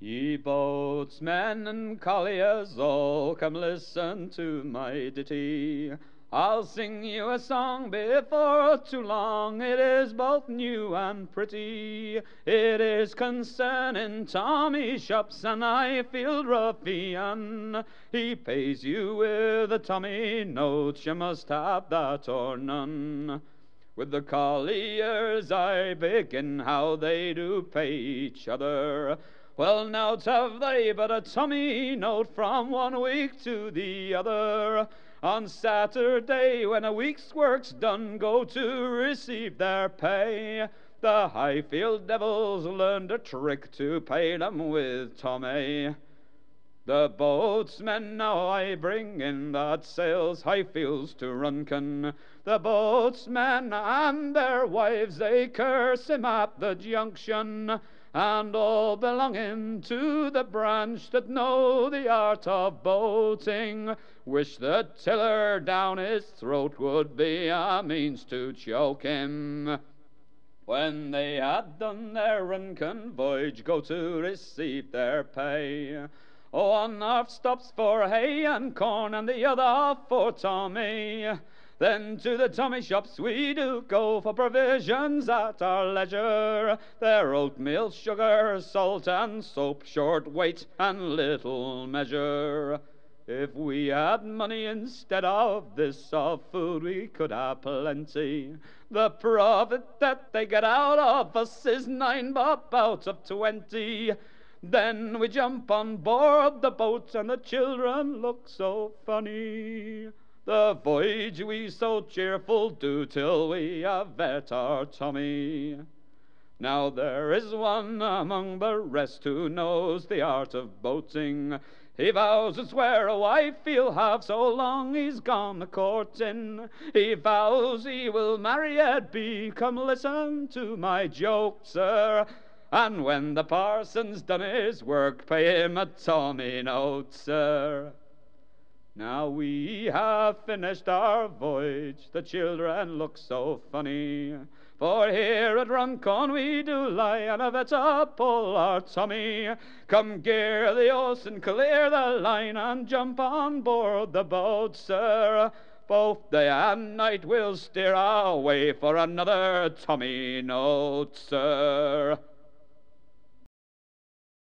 Ye boatsmen and colliers all, come listen to my ditty. I'll sing you a song before too long, it is both new and pretty. It is concerning Tommy Shops and Highfield ruffian. He pays you with a Tommy note, you must have that or none. With the colliers I begin, how they do pay each other. Well, now have they but a Tommy note from 1 week to the other. On Saturday, when a week's work's done, go to receive their pay. The Highfield devils learned a trick to pay them with Tommy. The boatsmen now I bring in that sails Highfields to Runcorn. The boatsmen and their wives, they curse him at the junction, and all belonging to the branch that know the art of boating wish the tiller down his throat would be a means to choke him. When they had done their Runcorn voyage, go to receive their pay. Oh, one half stops for hay and corn, and the other for Tommy. Then to the Tommy shops we do go for provisions at our leisure. Their oatmeal, sugar, salt, and soap, short weight and little measure. If we had money instead of this, of food we could have plenty. The profit that they get out of us is 9 bob out of 20. Then we jump on board the boat and the children look so funny. The voyage we so cheerful do till we have met our Tommy. Now there is one among the rest who knows the art of boating. He vows to swear a wife he'll have so long he's gone a-courting. He vows he will marry Ed B. Come listen to my joke, sir. And when the parson's done his work, pay him a Tommy note, sir. Now we have finished our voyage, the children look so funny. For here at Runcorn we do lie, and have to pull our Tommy. Come gear the oars and clear the line, and jump on board the boat, sir. Both day and night we'll steer our way for another Tommy note, sir.